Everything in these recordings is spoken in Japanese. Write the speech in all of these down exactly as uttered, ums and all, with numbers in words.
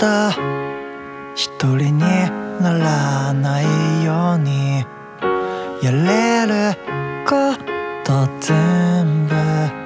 と一人にならないようにやれること全部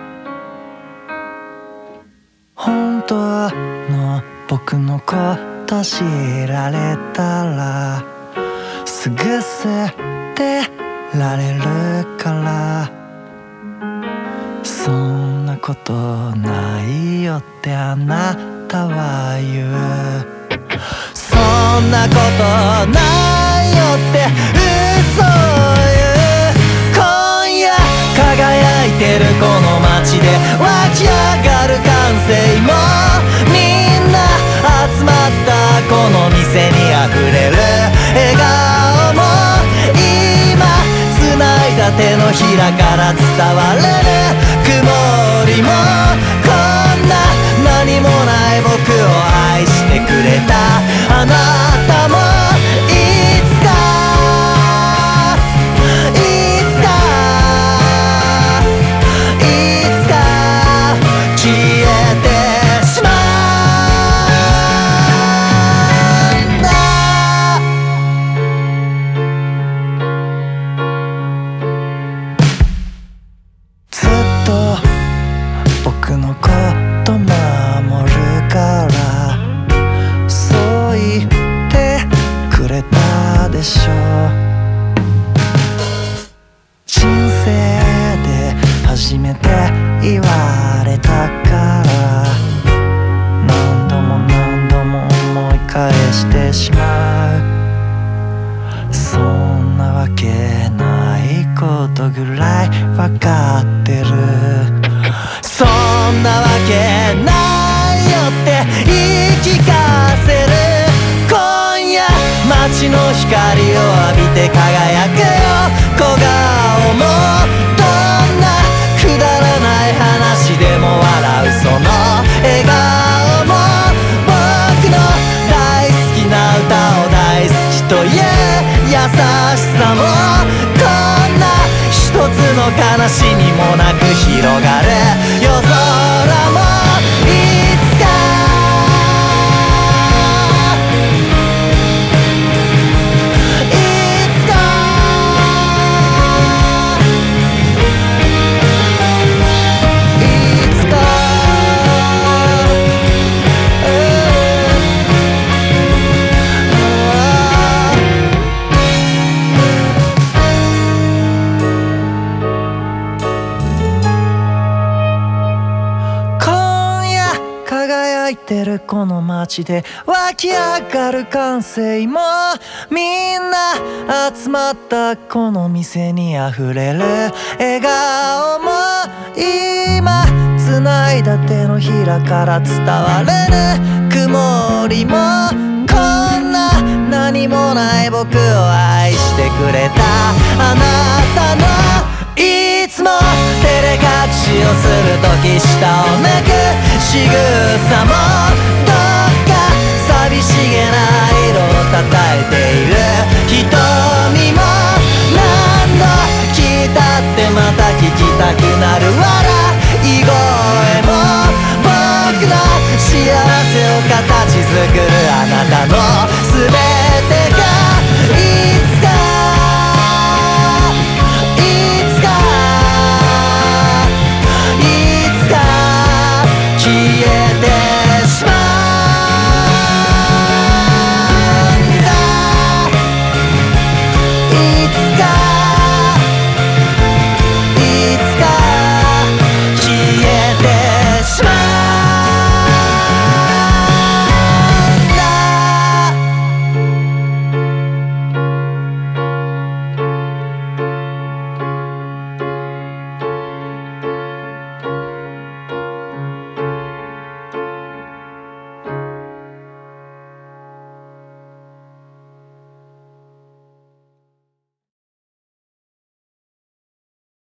本当の僕のこと知られたらすぐ捨てられるからそんなことないよってあなたは言うそんなことないよって嘘を言う今夜輝いてるこの街で湧き上がる歓声もみんな集まったこの店にあふれる笑顔も今繋いだ手のひらから伝われる曇りもこんな何もない僕を愛してくれたあなたもいつかいつかいつか消えてしまうんだずっと僕のこと守るからそう言ってくれたでしょ人生で初めて言われたから何度も何度も思い返してしまうそんなわけないことぐらいわかってるそんなわけないよって言い聞かせる今夜街の光を浴びて輝くよ小顔もどんなくだらない話でも笑うその笑顔も僕の大好きな歌を大好きという優しさもこんな一つの悲しみもなく広がる夜空もいつかいつかいつか今夜輝いてるこの街で湧き上がる歓声もみんな集まったこの店に溢れる笑顔も今繋いだ手のひらから伝われる曇りもこんな何もない僕を愛してくれたあなたのいつも照れ隠しをするとき下を向く仕草も